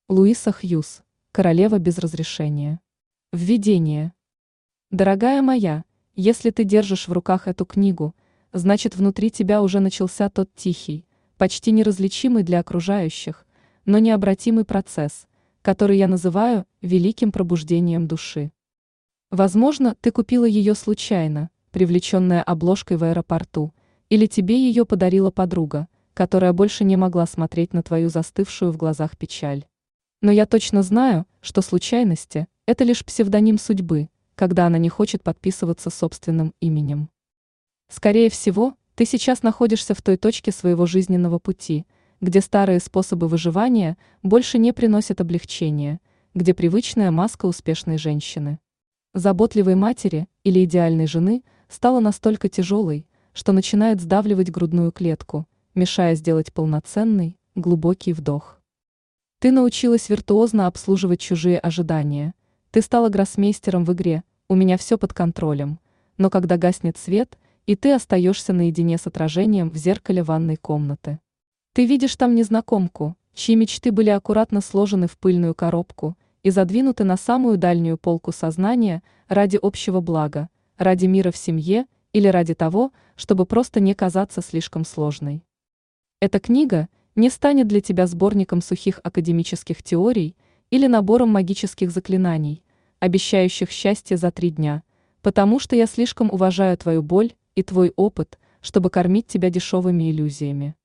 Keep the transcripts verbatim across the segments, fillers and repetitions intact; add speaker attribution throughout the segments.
Speaker 1: Луиса Хьюз. Королева без разрешения. Введение. Дорогая моя, если ты держишь в руках эту книгу, значит внутри тебя уже начался тот тихий, почти неразличимый для окружающих, но необратимый процесс, который я называю великим пробуждением души. Возможно, ты купила ее случайно, привлеченная обложкой в аэропорту, или тебе ее подарила подруга, которая больше не могла смотреть на твою застывшую в глазах печаль. Но я точно знаю, что случайности – это лишь псевдоним судьбы, когда она не хочет подписываться собственным именем. Скорее всего, ты сейчас находишься в той точке своего жизненного пути, где старые способы выживания больше не приносят облегчения, где привычная маска успешной женщины, заботливой матери или идеальной жены стала настолько тяжелой, что начинает сдавливать грудную клетку, мешая сделать полноценный, глубокий вдох. Ты научилась виртуозно обслуживать чужие ожидания. Ты стала гроссмейстером в игре «У меня все под контролем», но когда гаснет свет, и ты остаешься наедине с отражением в зеркале ванной комнаты. Ты видишь там незнакомку, чьи мечты были аккуратно сложены в пыльную коробку и задвинуты на самую дальнюю полку сознания ради общего блага, ради мира в семье или ради того, чтобы просто не казаться слишком сложной. Эта книга не станет для тебя сборником сухих академических теорий или набором магических заклинаний, обещающих счастье за три дня, потому что я слишком уважаю твою боль и твой опыт, чтобы кормить тебя дешевыми иллюзиями.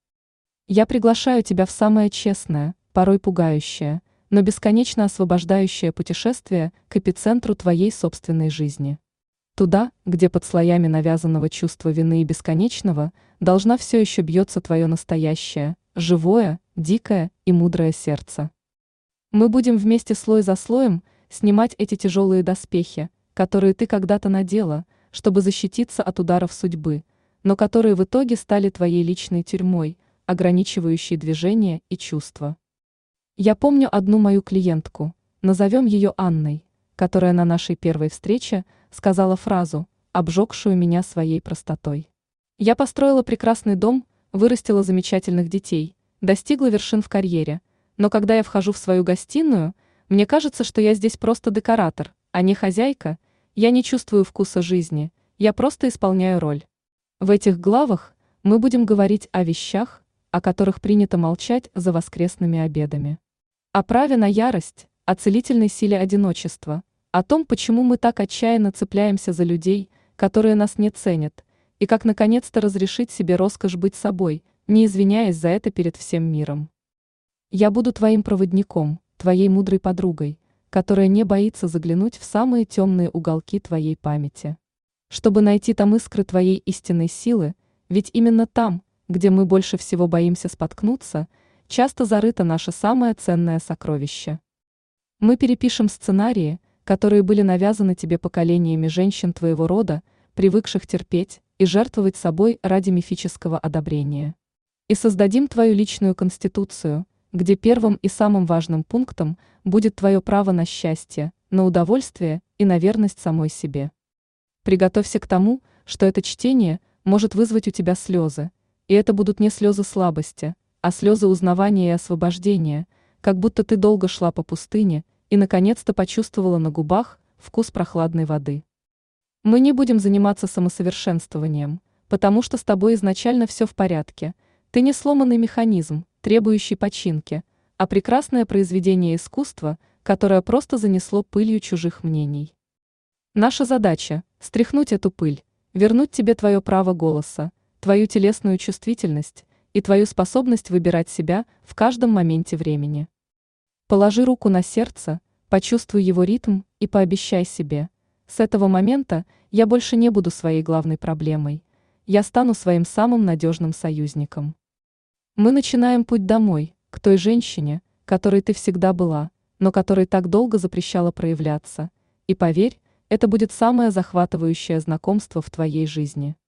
Speaker 1: Я приглашаю тебя в самое честное, порой пугающее, но бесконечно освобождающее путешествие к эпицентру твоей собственной жизни. Туда, где под слоями навязанного чувства вины и бесконечного должна все еще бьется твое настоящее, живое, дикое и мудрое сердце. Мы будем вместе слой за слоем снимать эти тяжелые доспехи, которые ты когда-то надела, чтобы защититься от ударов судьбы, но которые в итоге стали твоей личной тюрьмой, ограничивающей движение и чувства. Я помню одну мою клиентку, назовем ее Анной, которая на нашей первой встрече сказала фразу, обжегшую меня своей простотой. Я построила прекрасный дом, вырастила замечательных детей, достигла вершин в карьере, но когда я вхожу в свою гостиную, мне кажется, что я здесь просто декоратор, а не хозяйка, я не чувствую вкуса жизни, я просто исполняю роль. В этих главах мы будем говорить о вещах, о которых принято молчать за воскресными обедами. О праве на ярость, о целительной силе одиночества, о том, почему мы так отчаянно цепляемся за людей, которые нас не ценят, и как наконец-то разрешить себе роскошь быть собой, не извиняясь за это перед всем миром. Я буду твоим проводником, твоей мудрой подругой, которая не боится заглянуть в самые темные уголки твоей памяти. Чтобы найти там искры твоей истинной силы, ведь именно там, где мы больше всего боимся споткнуться, часто зарыто наше самое ценное сокровище. Мы перепишем сценарии, которые были навязаны тебе поколениями женщин твоего рода, привыкших терпеть и жертвовать собой ради мифического одобрения. И создадим твою личную конституцию, где первым и самым важным пунктом будет твое право на счастье, на удовольствие и на верность самой себе. Приготовься к тому, что это чтение может вызвать у тебя слезы, и это будут не слезы слабости, а слезы узнавания и освобождения, как будто ты долго шла по пустыне и наконец-то почувствовала на губах вкус прохладной воды. Мы не будем заниматься самосовершенствованием, потому что с тобой изначально все в порядке, ты не сломанный механизм, требующий починки, а прекрасное произведение искусства, которое просто занесло пылью чужих мнений. Наша задача – стряхнуть эту пыль, вернуть тебе твое право голоса, твою телесную чувствительность и твою способность выбирать себя в каждом моменте времени. Положи руку на сердце, почувствуй его ритм и пообещай себе: с этого момента я больше не буду своей главной проблемой, я стану своим самым надежным союзником. Мы начинаем путь домой, к той женщине, которой ты всегда была, но которой так долго запрещала проявляться, и поверь, это будет самое захватывающее знакомство в твоей жизни.